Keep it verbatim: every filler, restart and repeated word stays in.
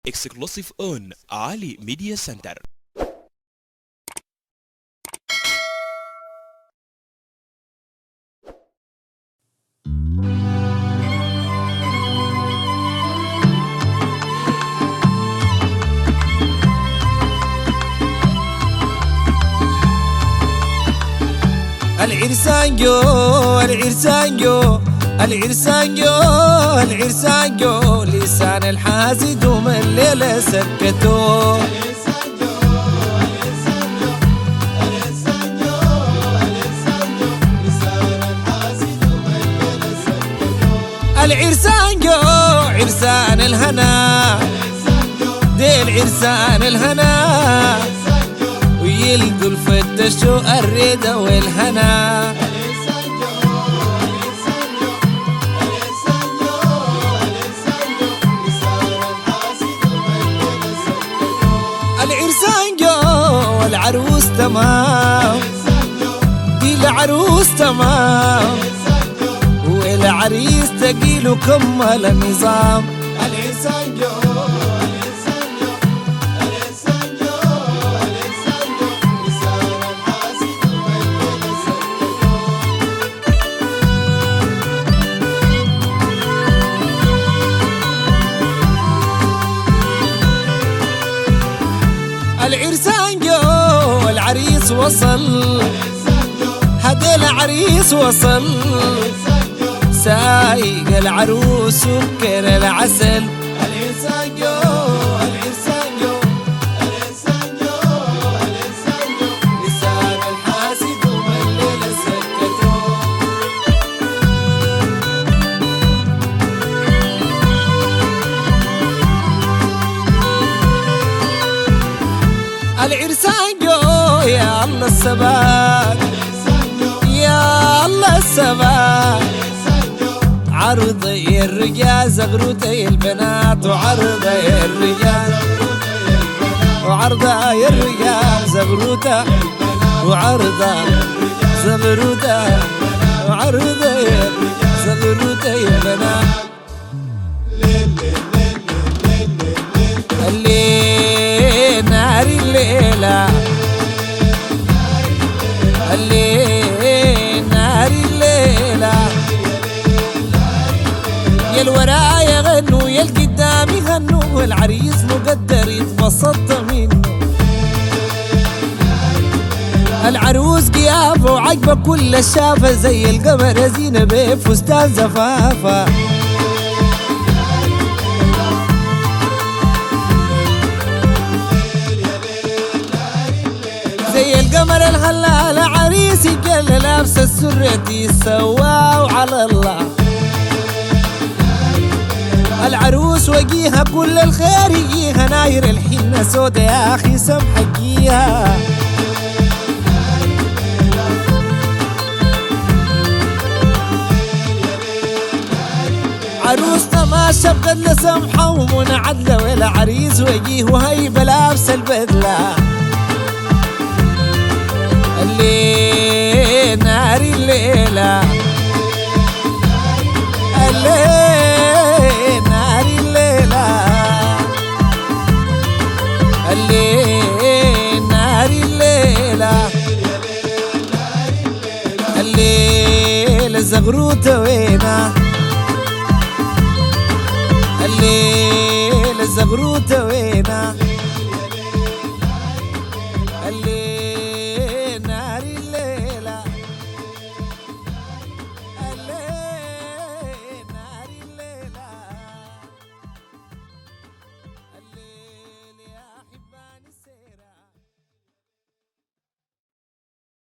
Exclusive on Ali Media Center. العرسان جو العرسان جو العرسان جو العرسان جو لسان الحاسد ومن الليلة سكتوه. العرسان جو عرسان الهنا ديل عرسان الهنا ويلقوا الفتشوا الرضا والهنا. العرسان جو العروس تمام دي العروس تمام والعريس تقيل كمل النظام. العرسان جو العرسان جو العريس وصل هذا العريس وصل سايق العروس سكر العسل. العرسان جو العرسان جو العرسان جو العرسان جو لسان الحاسد ومن الليلة سكتوه. العرسان جو يا الله الثبات يا الله الثبات عرض الرجال زغروتي البنات وعرض الرجال وعرض الرجال زغروته وعرض زغروته وعرض زغروتي البنات. الليل نار الليلة الليل نار الليلة يا الوراء يغنوا يا القدام يغنوا والعريس مقدر يتبسط منه. العروس قيافة وعجبة كل الشافة زي القمر زينة بفستان زفافة. زي القمر الهلال عريس يقل لابس السرة يسواه على الله. العروس وجيها كل الخير يجيها ناير الحنة سودا يا أخي سمحة جيها. عروس تماشى بقدلة سمحة ومنى عدلة والعريس وجيه وهيبة لابس البدلة. الليل نار الليلة الليل نار الليلة الليل نار الليلة الليل الزغروتة وينه الليل الزغروتة وينه.